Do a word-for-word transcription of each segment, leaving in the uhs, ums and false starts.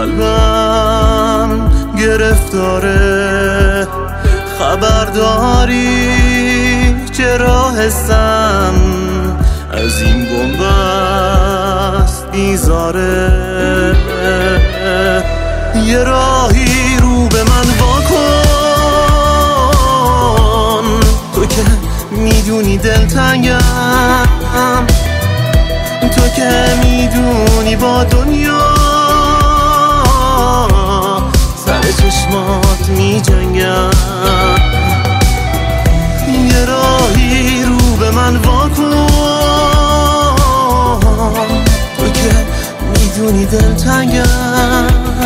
قلبم گرفتاره، خبرداری چرا حسم از این بنبست بیزاره. یه راهی رو به من واکن، تو که میدونی دلتنگم، تو که میدونی با دنیا سر چشمات میجنگم. یه راهی رو به من واکن، تو که میدونی دلتنگم،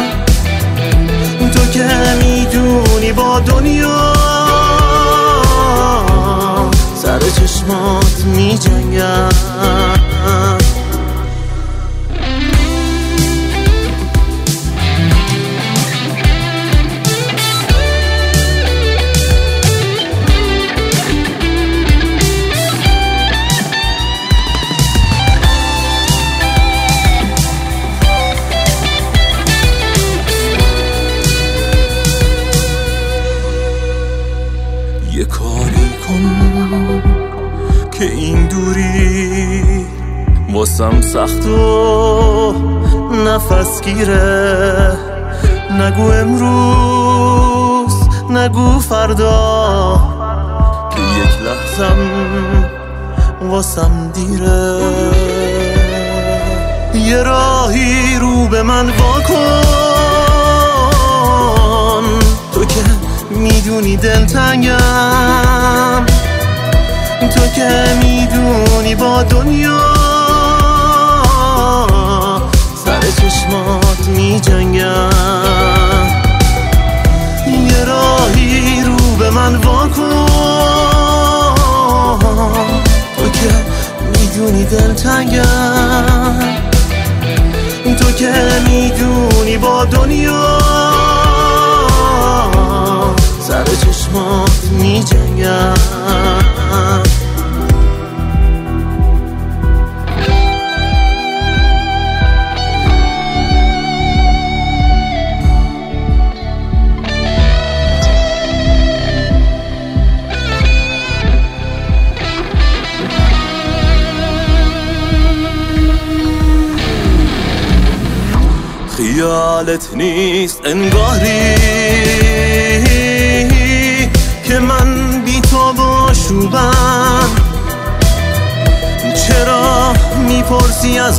تو که میدونی با دنیا سر چشمات میجنگم. یه کاری کن که این دوری واسم سخت و نفس گیره. نگو امروز نگو فردا که یک لحظم واسم دیره. یه راهی رو به من واکن، تو که میدونی دلتنگم، تو که میدونی با دنیا سر چشمات میجنگم. یه راهی رو به من واکن، تو که میدونی دلتنگم، تو که میدونی با دنیا سر چشمات میجنگم. خیالت نیست انگاری که من بی تو باشوبم؟ چرا میپرسی از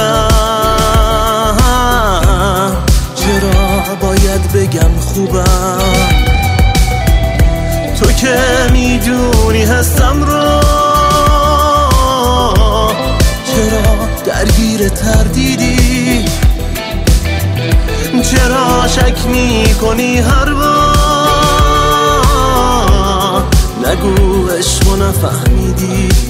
حالم؟ چرا باید بگم خوبم؟ تو که میدونی هستم رو، چرا درگیر تردیدی؟ چرا شک میکنی هر بار؟ نگو عشقو نفهمیدی.